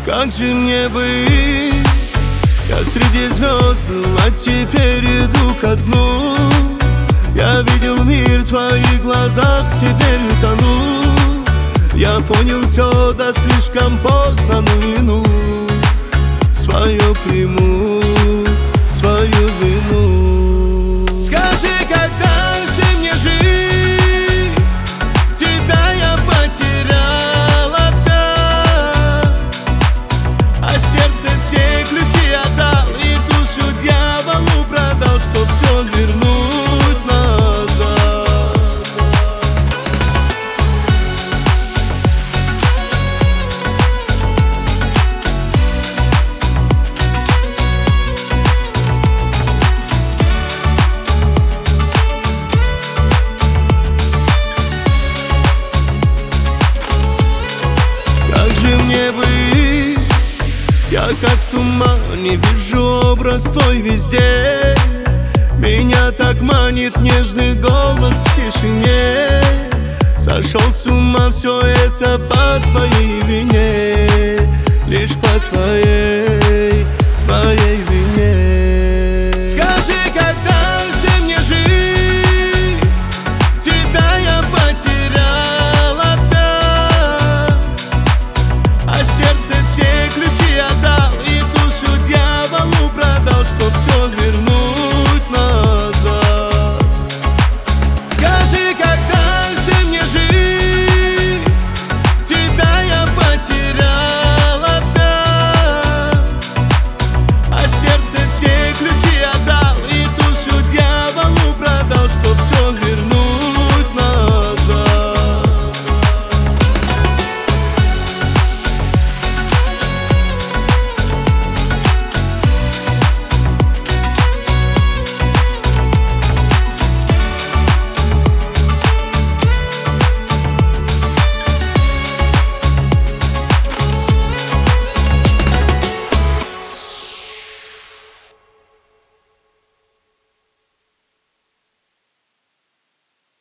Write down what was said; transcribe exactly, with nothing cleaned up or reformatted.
Как же мне быть? Я среди звезд был, а теперь иду ко дну. Я видел мир в твоих глазах, теперь тону. Я понял все, да слишком поздно, ну и ну. Свою приму, свою вину. Скажи, как дальше мне жить? Тебя я потерял опять, а сердце все ключи отдал и душу дьяволу продал, чтоб все вернуть назад. Как же мне быть? Я как туман, не вижу образ твой везде. Меня так манит нежный голос в тишине. Сошел с ума, все это по твоей вине, лишь по твоей, твоей вине.